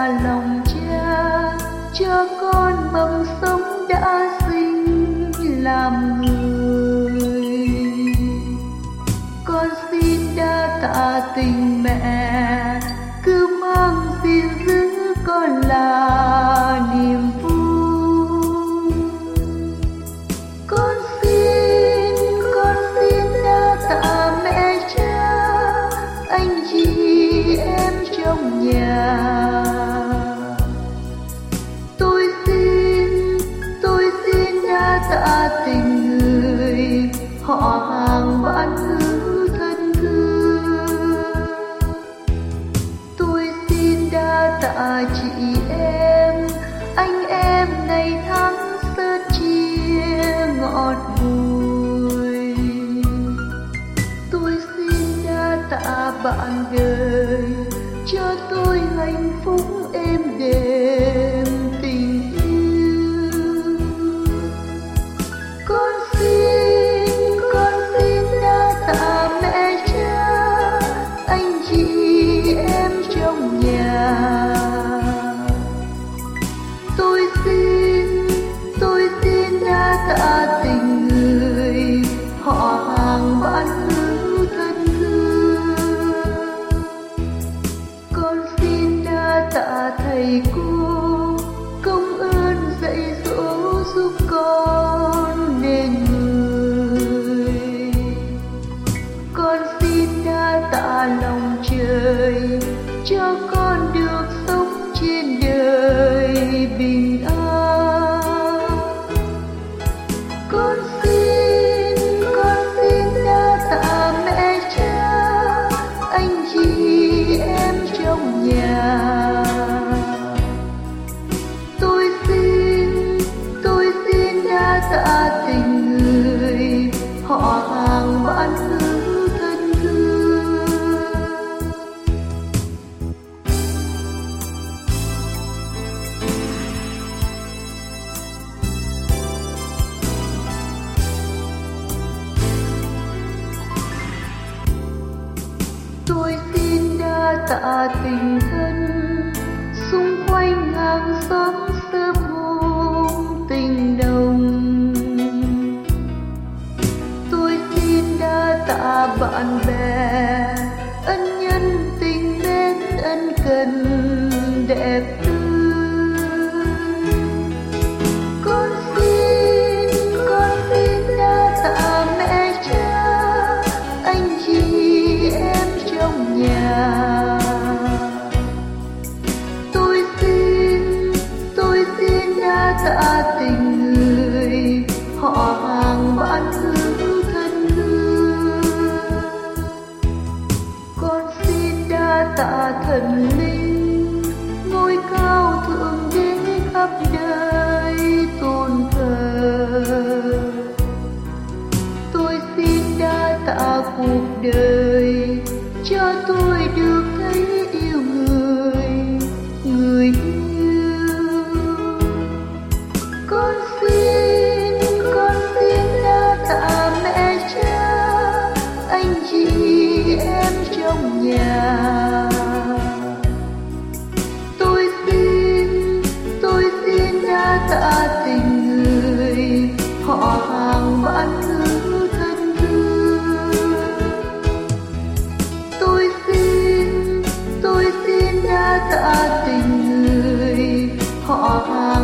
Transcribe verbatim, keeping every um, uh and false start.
lòng cha cho con mầm sống đã sinh làm người. Con xin đa tạ tình mẹ cứ mang gìn giữ con là niềm vui. Con xin con xin đa tạ mẹ cha anh chị em trong nhà. Tôi xin tôi xin đa tạ tình người họ hàng bạn hữu thân thương. Tôi xin đa tạ chị em anh em ngày tháng sớt chia ngọt bùi. Tôi xin đa tạ bạn đời cho tôi hạnh phúc êm đềm tình yêu. Con xin con xin đa tạ mẹ cha anh chị em trong nhà. Tôi xin tôi xin đa tạ tình người họ hàng bạn hữu thân thương. Con xin đa tạ thầy cô công ơn dạy dỗ giúp con nên người. Con xin đa tạ lòng trời cho con được sống trên đời bình an. Con xin con xin đa tạ mẹ cha anh chị em trong nhà. Tôi xin tôi xin đa tạ tình người họ hàng bạn hữu thân thương. Tôi xin đa tạ tình thân xung quanh hàng xóm sớm hôm tình đồng. Tôi xin đa tạ bạn bè ân nhân tình mến ân cần đẹp tươi. Con xin con xin đa tạ mẹ cha anh chị em trong nhà. Tôi xin tôi xin đa tạ tình người họ hàng bạn hữu thân thương. Con xin đa tạ thần linh ngôi cao thượng đế khắp đời tôn thờ. Tôi xin đa tạ cuộc đời cho tôi được thấy yêu người người yêu. Con xin con xin đa tạ mẹ cha anh chị em trong nhà. Tôi xin tôi xin đa tạ tình người họ hàng bạn hữu thân thương. Tôi xin tôi xin đa tạ tình người họ hàng